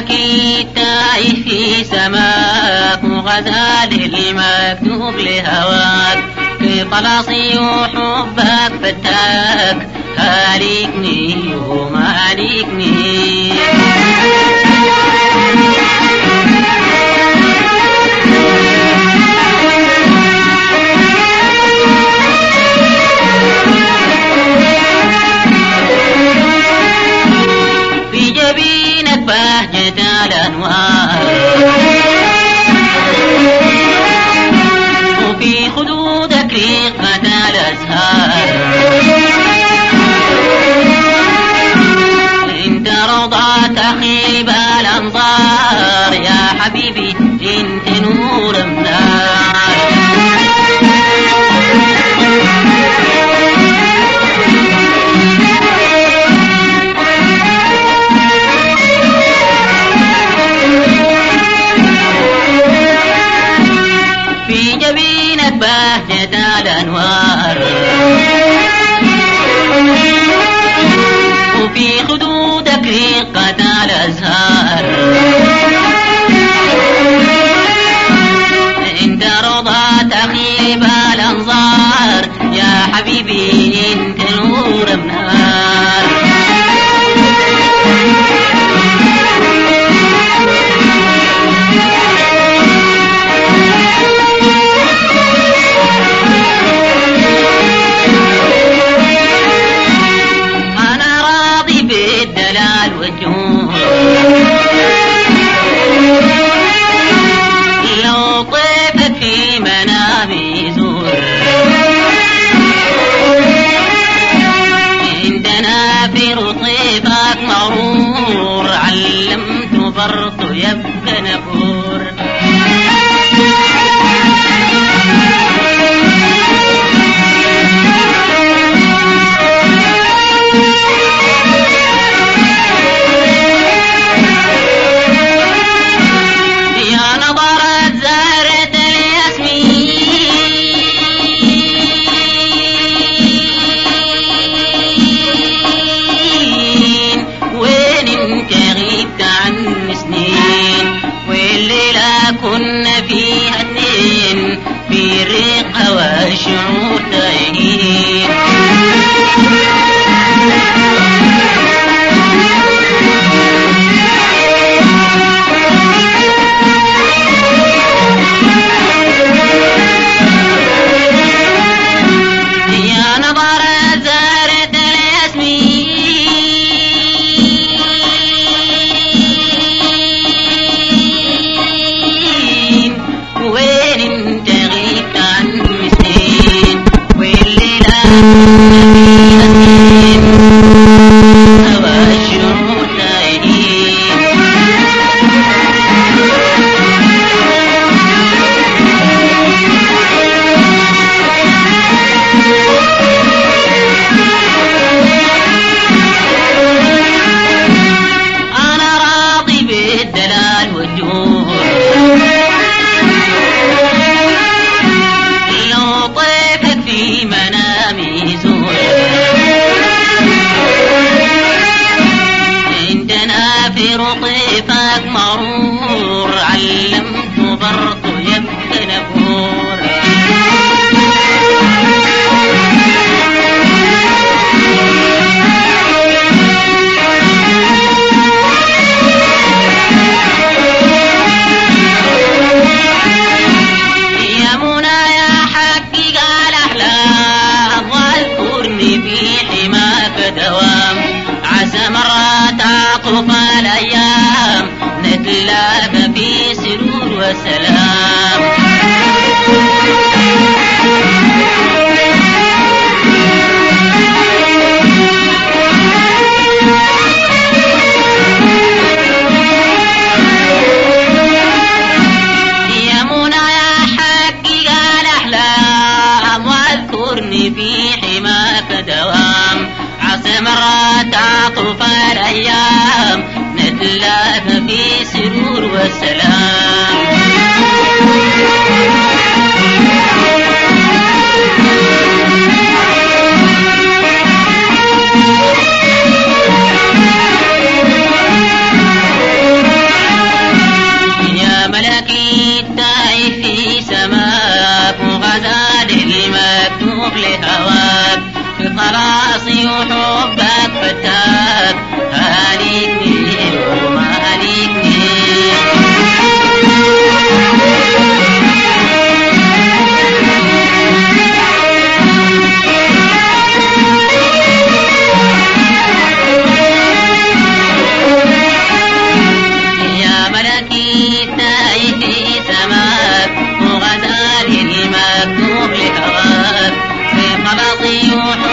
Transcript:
أكيد تايه في سماك وغزال المكتوب لهواك في طلاسي وحبك فتاك هالكني وما عليكني في جبينك بهجة الأنوار وفي خدودك رقة الأزهار انت روضة تخيب الأنظار يا حبيبي انت نور النار في جبينك بهجة الأنوار وفي خدودك رقة الأزهار انت روضة تغيب الأنظار يا حبيبي انت نور النار أنا راضي بالدلال والجود لو طيفك في منامي يزور عندنا في رطيفك مرور علمت برضو يبقى نفور كنا فيها اتنين في الرقة والشعور تايهين يا نظرة زهرة الياسمين وين انت غيبت عن مسكين والليلة فيها اتنين هوا الشعور تايهين أنا راضي بالدلال والجود لو طيفك في منامي يزور عندنا في رطيفك مرور علمت برضو يبقى نفور يا منى يا حقق الأحلام واذكرني في حماك دوام عسى مرات عطف الأيام نتلاقى في سرور وسلام يا منى يا حقق الأحلام واذكرني في حماك دوام عسى مرات عطف الأيام نتلاقى في سرور وسلام خلاصي وحبك فتاك هالكني ومالكني يا ملكي تايه في سماك وغزال المكتوب لهواك في قبضي